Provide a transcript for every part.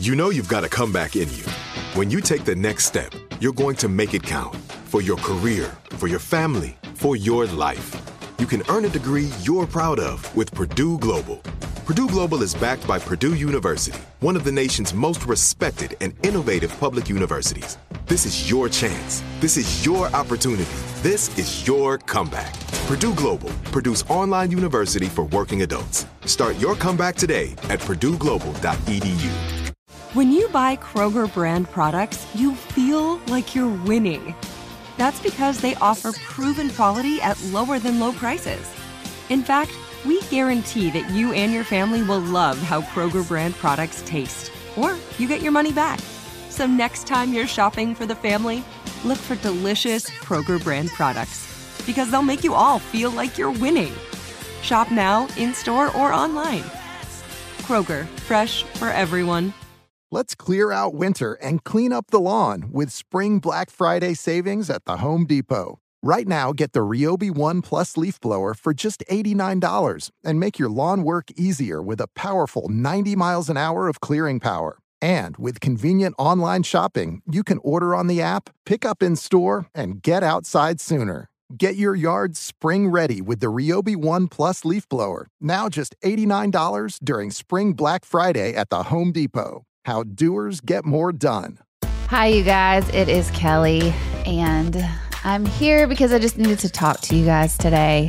You know you've got a comeback in you. When you take the next step, you're going to make it count for your career, for your family, for your life. You can earn a degree you're proud of with Purdue Global. Purdue Global is backed by Purdue University, one of the nation's most respected and innovative public universities. This is your chance. This is your opportunity. This is your comeback. Purdue Global, Purdue's online university for working adults. Start your comeback today at purdueglobal.edu. When you buy Kroger brand products, you feel like you're winning. That's because they offer proven quality at lower than low prices. In fact, we guarantee that you and your family will love how Kroger brand products taste, or you get your money back. So next time you're shopping for the family, look for delicious Kroger brand products, because they'll make you all feel like you're winning. Shop now, in-store, or online. Kroger, fresh for everyone. Let's clear out winter and clean up the lawn with Spring Black Friday savings at the Home Depot. Right now, get the Ryobi One Plus leaf blower for just $89 and make your lawn work easier with a powerful 90 miles an hour of clearing power. And with convenient online shopping, you can order on the app, pick up in store, and get outside sooner. Get your yard spring ready with the Ryobi One Plus leaf blower, now just $89 during Spring Black Friday at the Home Depot. How doers get more done. Hi, you guys. It is Kelly, and I'm here because I just needed to talk to you guys today.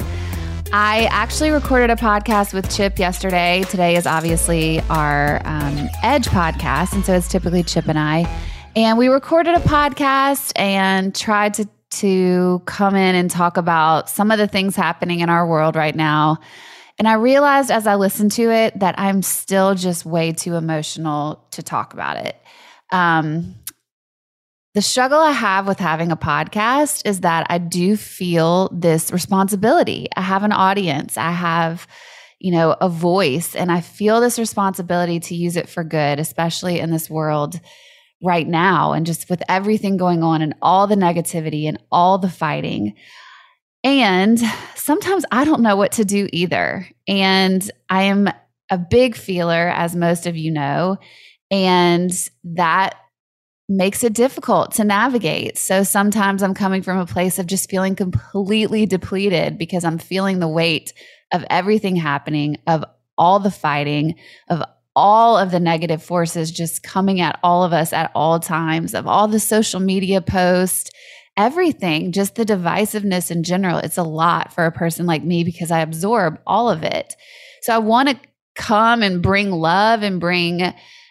I actually recorded a podcast with Chip yesterday. Today is obviously our Edge podcast, and so it's typically Chip and I. And we recorded a podcast and tried to come in and talk about some of the things happening in our world right now. And I realized as I listened to it that I'm still just way too emotional to talk about it. The struggle I have with having a podcast is that I do feel this responsibility. I have an audience. I have, a voice, and I feel this responsibility to use it for good, especially in this world right now. And just with everything going on and all the negativity and all the fighting. And sometimes I don't know what to do either. And I am a big feeler, as most of you know, and that makes it difficult to navigate. So sometimes I'm coming from a place of just feeling completely depleted because I'm feeling the weight of everything happening, of all the fighting, of all of the negative forces just coming at all of us at all times, of all the social media posts, everything, just the divisiveness in general. It's a lot for a person like me because I absorb all of it. So I want to come and bring love and bring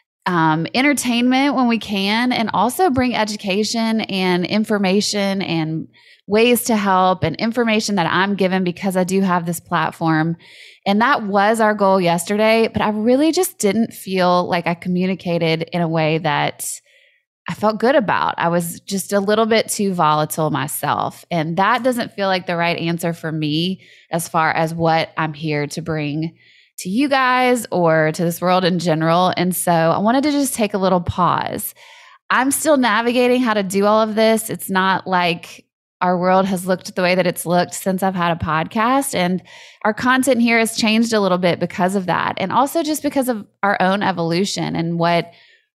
entertainment when we can, and also bring education and information and ways to help and information that I'm given because I do have this platform. And that was our goal yesterday, but I really just didn't feel like I communicated in a way that I felt good about. I was just a little bit too volatile myself. And that doesn't feel like the right answer for me as far as what I'm here to bring to you guys or to this world in general. And so I wanted to just take a little pause. I'm still navigating how to do all of this. It's not like our world has looked the way that it's looked since I've had a podcast. And our content here has changed a little bit because of that. And also just because of our own evolution and what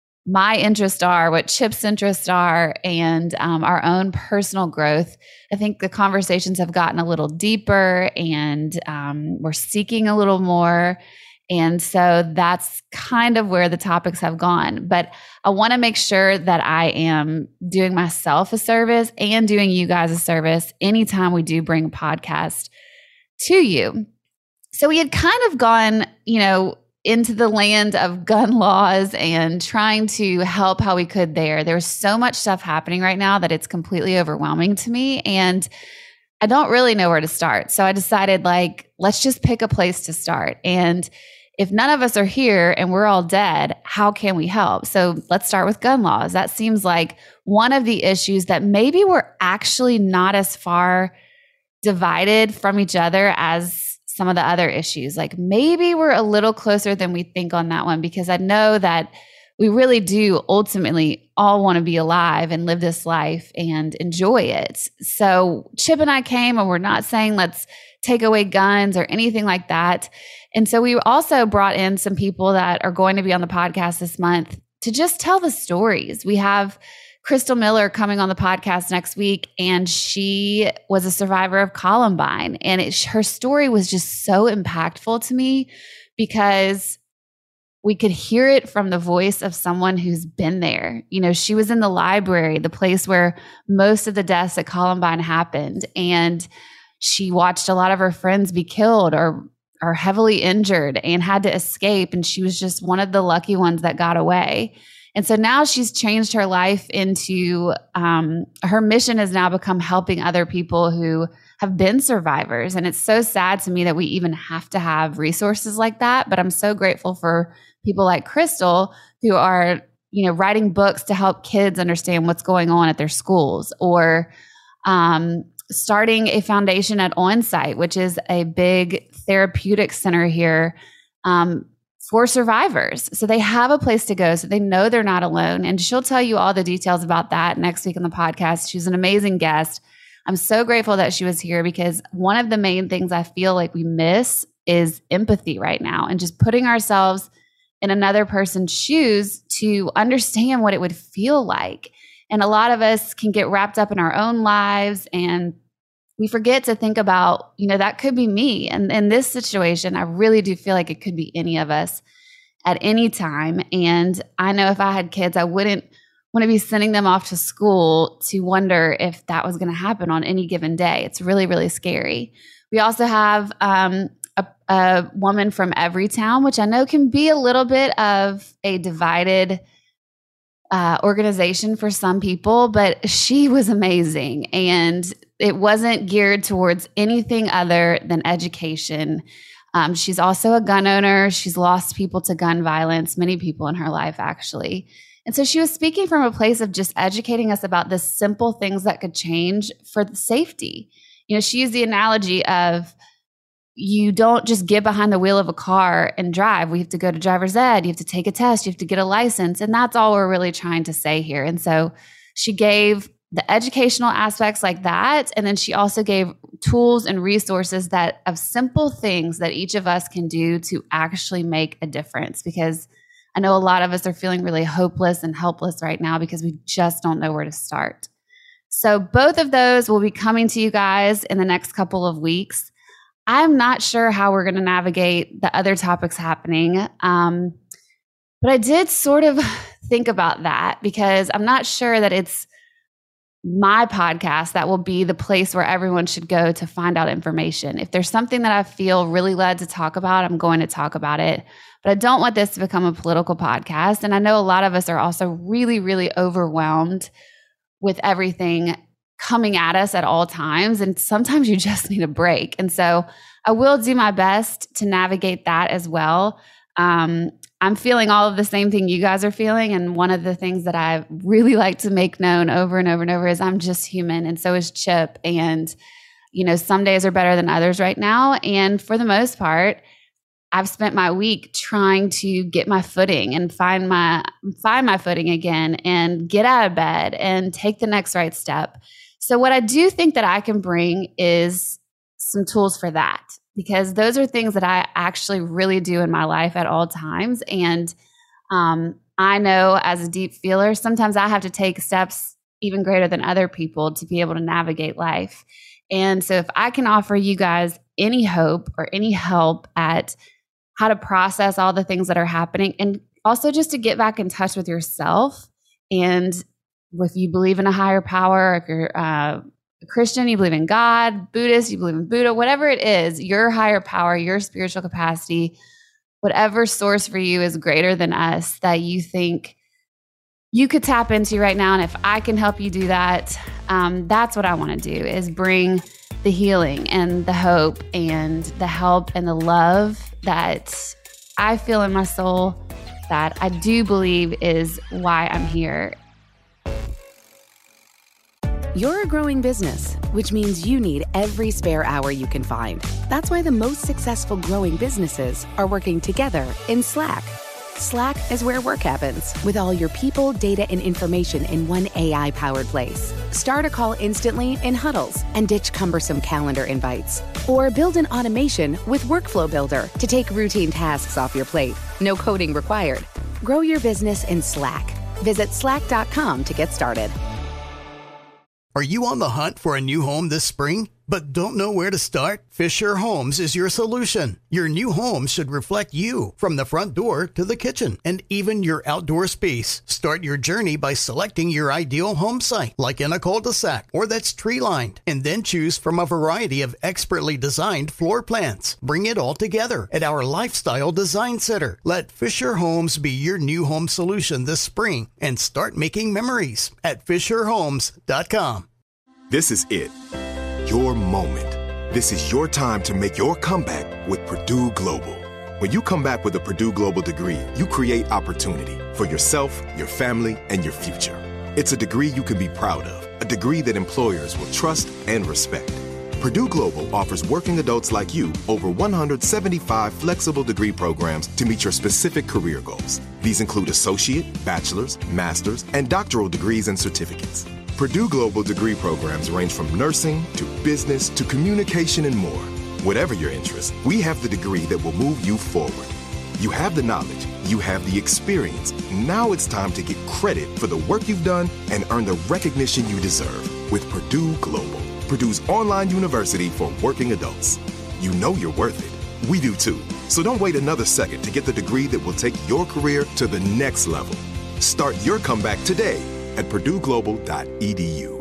my interests are, what Chip's interests are, and our own personal growth. I think the conversations have gotten a little deeper, and we're seeking a little more. And so that's kind of where the topics have gone. But I want to make sure that I am doing myself a service and doing you guys a service anytime we do bring a podcast to you. So we had kind of gone, into the land of gun laws and trying to help how we could there. There's so much stuff happening right now that it's completely overwhelming to me, and I don't really know where to start. So I decided, let's just pick a place to start. And if none of us are here and we're all dead, how can we help? So let's start with gun laws. That seems like one of the issues that maybe we're actually not as far divided from each other as some of the other issues. Maybe we're a little closer than we think on that one, because I know that we really do ultimately all want to be alive and live this life and enjoy it. So Chip and I came, and we're not saying let's take away guns or anything like that. And so we also brought in some people that are going to be on the podcast this month to just tell the stories. We have Crystal Miller coming on the podcast next week, and she was a survivor of Columbine. And her story was just so impactful to me because we could hear it from the voice of someone who's been there. You know, she was in the library, the place where most of the deaths at Columbine happened. And she watched a lot of her friends be killed or heavily injured and had to escape. And she was just one of the lucky ones that got away. And so now she's changed her life into, her mission has now become helping other people who have been survivors. And it's so sad to me that we even have to have resources like that. But I'm so grateful for people like Crystal who are, you know, writing books to help kids understand what's going on at their schools, or starting a foundation at OnSite, which is a big therapeutic center here for survivors. So they have a place to go, so they know they're not alone. And she'll tell you all the details about that next week on the podcast. She's an amazing guest. I'm so grateful that she was here because one of the main things I feel like we miss is empathy right now, and just putting ourselves in another person's shoes to understand what it would feel like. And a lot of us can get wrapped up in our own lives, and we forget to think about, you know, that could be me. And in this situation, I really do feel like it could be any of us at any time. And I know if I had kids, I wouldn't want to be sending them off to school to wonder if that was going to happen on any given day. It's really, really scary. We also have a woman from Everytown, which I know can be a little bit of a divided organization for some people, but she was amazing. And it wasn't geared towards anything other than education. She's also a gun owner. She's lost people to gun violence, many people in her life, actually. And so she was speaking from a place of just educating us about the simple things that could change for the safety. You know, she used the analogy of, you don't just get behind the wheel of a car and drive. We have to go to driver's ed. You have to take a test. You have to get a license. And that's all we're really trying to say here. And so she gave the educational aspects like that. And then she also gave tools and resources that of simple things that each of us can do to actually make a difference. Because I know a lot of us are feeling really hopeless and helpless right now because we just don't know where to start. So both of those will be coming to you guys in the next couple of weeks. I'm not sure how we're going to navigate the other topics happening. But I did sort of think about that because I'm not sure that it's my podcast that will be the place where everyone should go to find out information. If there's something that I feel really led to talk about, I'm going to talk about it. But I don't want this to become a political podcast. And I know a lot of us are also really, really overwhelmed with everything coming at us at all times. And sometimes you just need a break. And so I will do my best to navigate that as well. I'm feeling all of the same thing you guys are feeling. And one of the things that I really like to make known over and over and over is I'm just human. And so is Chip. And, you know, some days are better than others right now. And for the most part, I've spent my week trying to get my footing and find my footing again and get out of bed and take the next right step. So what I do think that I can bring is some tools for that, because those are things that I actually really do in my life at all times. And I know as a deep feeler, sometimes I have to take steps even greater than other people to be able to navigate life. And so if I can offer you guys any hope or any help at how to process all the things that are happening, and also just to get back in touch with yourself. And if you believe in a higher power, if you're a Christian, you believe in God, Buddhist, you believe in Buddha, whatever it is, your higher power, your spiritual capacity, whatever source for you is greater than us that you think you could tap into right now. And if I can help you do that, that's what I want to do, is bring the healing and the hope and the help and the love that I feel in my soul that I do believe is why I'm here. You're a growing business, which means you need every spare hour you can find. That's why the most successful growing businesses are working together in Slack. Slack is where work happens, with all your people, data, and information in one AI-powered place. Start a call instantly in huddles and ditch cumbersome calendar invites. Or build an automation with Workflow Builder to take routine tasks off your plate. No coding required. Grow your business in Slack. Visit slack.com to get started. Are you on the hunt for a new home this spring, but don't know where to start? Fisher Homes is your solution. Your new home should reflect you, from the front door to the kitchen, and even your outdoor space. Start your journey by selecting your ideal home site, like in a cul-de-sac or that's tree-lined, and then choose from a variety of expertly designed floor plans. Bring it all together at our Lifestyle Design Center. Let Fisher Homes be your new home solution this spring and start making memories at FisherHomes.com. This is it. Your moment. This is your time to make your comeback with Purdue Global. When you come back with a Purdue Global degree, you create opportunity for yourself, your family, and your future. It's a degree you can be proud of, a degree that employers will trust and respect. Purdue Global offers working adults like you over 175 flexible degree programs to meet your specific career goals. These include associate, bachelor's, master's, and doctoral degrees and certificates. Purdue Global degree programs range from nursing to business to communication and more. Whatever your interest, we have the degree that will move you forward. You have the knowledge, you have the experience. Now it's time to get credit for the work you've done and earn the recognition you deserve with Purdue Global, Purdue's online university for working adults. You know you're worth it. We do too. So don't wait another second to get the degree that will take your career to the next level. Start your comeback today at purdueglobal.edu.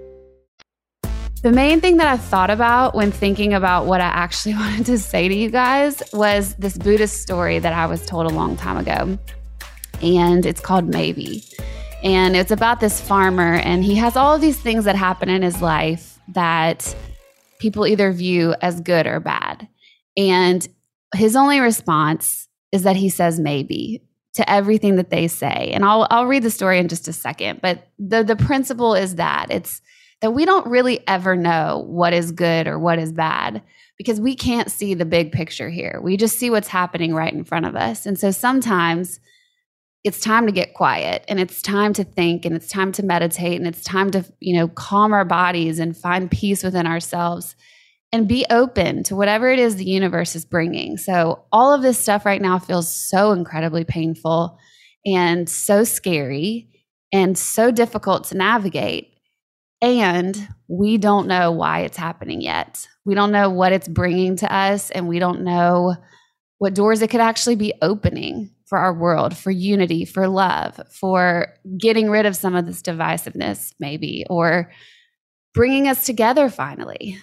The main thing that I thought about when thinking about what I actually wanted to say to you guys was this Buddhist story that I was told a long time ago. And it's called Maybe. And it's about this farmer, and he has all of these things that happen in his life that people either view as good or bad. And his only response is that he says maybe to everything that they say. And I'll read the story in just a second, but the principle is that it's that we don't really ever know what is good or what is bad because we can't see the big picture here. We just see what's happening right in front of us. And so sometimes it's time to get quiet, and it's time to think, and it's time to meditate, and it's time to, calm our bodies and find peace within ourselves and be open to whatever it is the universe is bringing. So all of this stuff right now feels so incredibly painful and so scary and so difficult to navigate. And we don't know why it's happening yet. We don't know what it's bringing to us, and we don't know what doors it could actually be opening for our world, for unity, for love, for getting rid of some of this divisiveness maybe, or bringing us together finally.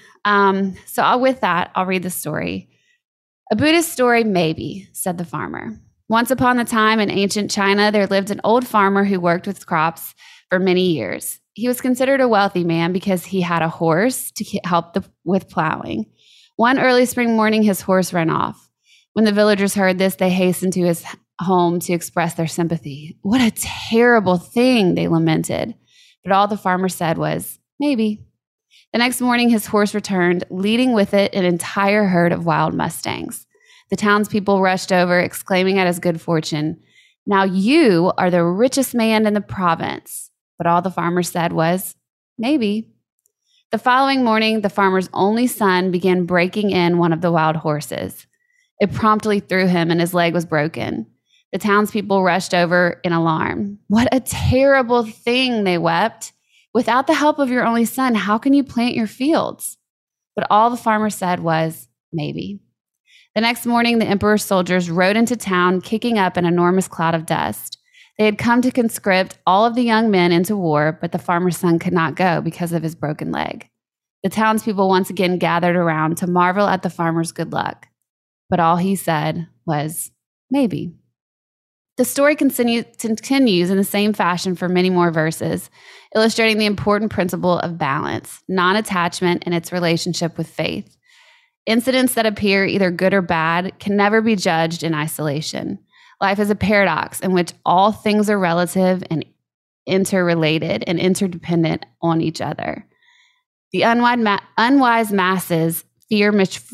With that, I'll read the story. A Buddhist story, maybe, said the farmer. Once upon a time in ancient China, there lived an old farmer who worked with crops for many years. He was considered a wealthy man because he had a horse to help with plowing. One early spring morning, his horse ran off. When the villagers heard this, they hastened to his home to express their sympathy. What a terrible thing, they lamented. But all the farmer said was, maybe. The next morning, his horse returned, leading with it an entire herd of wild mustangs. The townspeople rushed over, exclaiming at his good fortune, now you are the richest man in the province. But all the farmer said was, maybe. The following morning, the farmer's only son began breaking in one of the wild horses. It promptly threw him, and his leg was broken. The townspeople rushed over in alarm. What a terrible thing, they wept. Without the help of your only son, how can you plant your fields? But all the farmer said was, maybe. The next morning, the emperor's soldiers rode into town, kicking up an enormous cloud of dust. They had come to conscript all of the young men into war, but the farmer's son could not go because of his broken leg. The townspeople once again gathered around to marvel at the farmer's good luck. But all he said was, maybe. The story continues in the same fashion for many more verses, illustrating the important principle of balance, non-attachment, and its relationship with faith. Incidents that appear either good or bad can never be judged in isolation. Life is a paradox in which all things are relative and interrelated and interdependent on each other. The unwise masses fear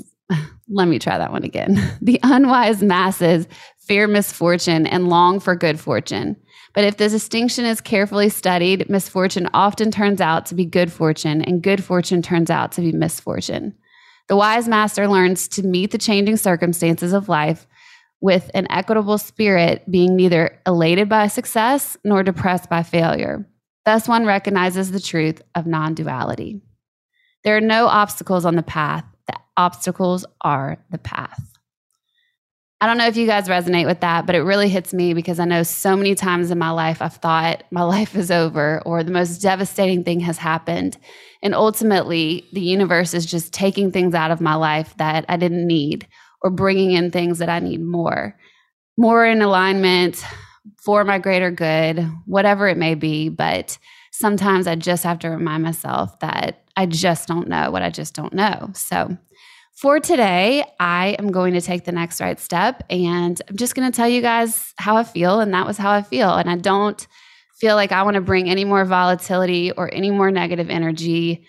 Let me try that one again. The unwise masses fear misfortune and long for good fortune. But if the distinction is carefully studied, misfortune often turns out to be good fortune, and good fortune turns out to be misfortune. The wise master learns to meet the changing circumstances of life with an equitable spirit, being neither elated by success nor depressed by failure. Thus, one recognizes the truth of non-duality. There are no obstacles on the path. The obstacles are the path. I don't know if you guys resonate with that, but it really hits me because I know so many times in my life I've thought my life is over or the most devastating thing has happened. And ultimately, the universe is just taking things out of my life that I didn't need or bringing in things that I need more in alignment for my greater good, whatever it may be. But sometimes I just have to remind myself that I just don't know what I just don't know. So for today, I am going to take the next right step, and I'm just going to tell you guys how I feel, and that was how I feel. And I don't feel like I want to bring any more volatility or any more negative energy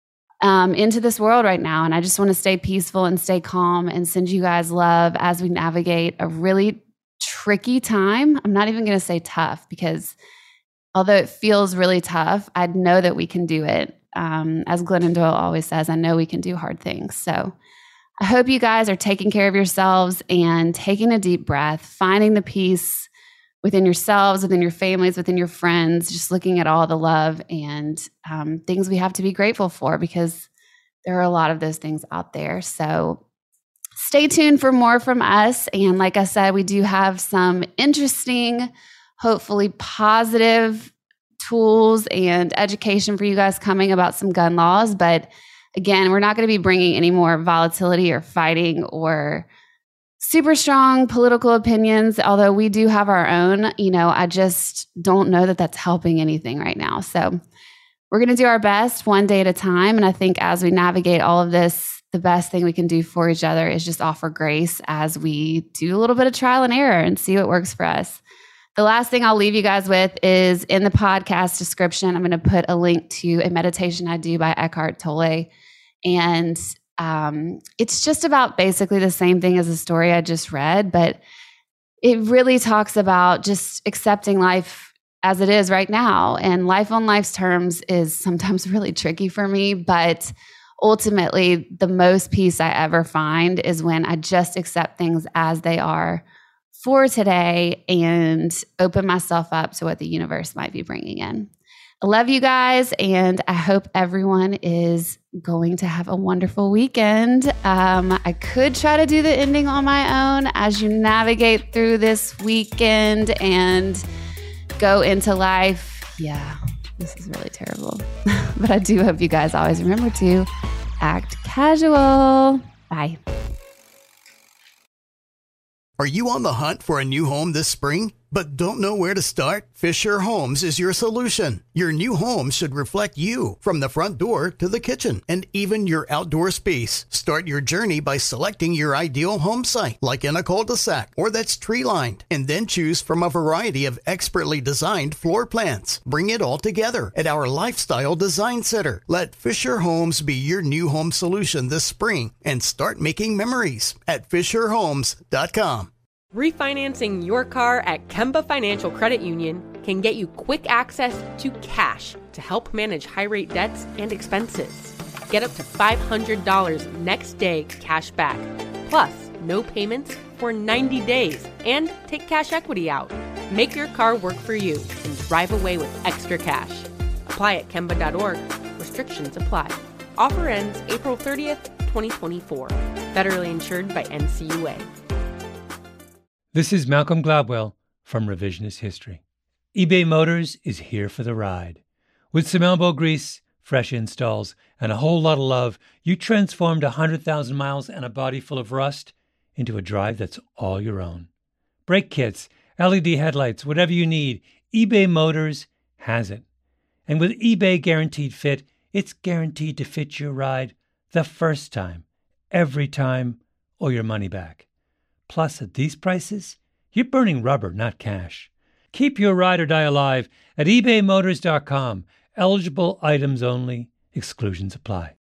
into this world right now. And I just want to stay peaceful and stay calm and send you guys love as we navigate a really tricky time. I'm not even going to say tough, because although it feels really tough, I know that we can do it. As Glennon Doyle always says, I know we can do hard things. So I hope you guys are taking care of yourselves and taking a deep breath, finding the peace within yourselves, within your families, within your friends, just looking at all the love and things we have to be grateful for, because there are a lot of those things out there. So stay tuned for more from us. And like I said, we do have some interesting, hopefully positive tools and education for you guys coming about some gun laws. But again, we're not going to be bringing any more volatility or fighting or super strong political opinions, although we do have our own. I just don't know that that's helping anything right now. So we're going to do our best one day at a time. And I think as we navigate all of this, the best thing we can do for each other is just offer grace as we do a little bit of trial and error and see what works for us. The last thing I'll leave you guys with is in the podcast description, I'm going to put a link to a meditation I do by Eckhart Tolle. And it's just about basically the same thing as the story I just read, but it really talks about just accepting life as it is right now. And life on life's terms is sometimes really tricky for me, but ultimately the most peace I ever find is when I just accept things as they are for today and open myself up to what the universe might be bringing in. I love you guys, and I hope everyone is going to have a wonderful weekend. I could try to do the ending on my own as you navigate through this weekend and go into life. Yeah, this is really terrible. But I do hope you guys always remember to act casual. Bye. Are you on the hunt for a new home this spring, but don't know where to start? Fisher Homes is your solution. Your new home should reflect you, from the front door to the kitchen, and even your outdoor space. Start your journey by selecting your ideal home site, like in a cul-de-sac or that's tree-lined, and then choose from a variety of expertly designed floor plans. Bring it all together at our Lifestyle Design Center. Let Fisher Homes be your new home solution this spring and start making memories at FisherHomes.com. Refinancing your car at Kemba Financial Credit Union can get you quick access to cash to help manage high-rate debts and expenses. Get up to $500 next day cash back, plus no payments for 90 days, and take cash equity out. Make your car work for you and drive away with extra cash. Apply at Kemba.org. Restrictions apply. Offer ends April 30th, 2024. Federally insured by NCUA. This is Malcolm Gladwell from Revisionist History. eBay Motors is here for the ride. With some elbow grease, fresh installs, and a whole lot of love, you transformed 100,000 miles and a body full of rust into a drive that's all your own. Brake kits, LED headlights, whatever you need, eBay Motors has it. And with eBay Guaranteed Fit, it's guaranteed to fit your ride the first time, every time, or your money back. Plus, at these prices, you're burning rubber, not cash. Keep your ride or die alive at ebaymotors.com. Eligible items only. Exclusions apply.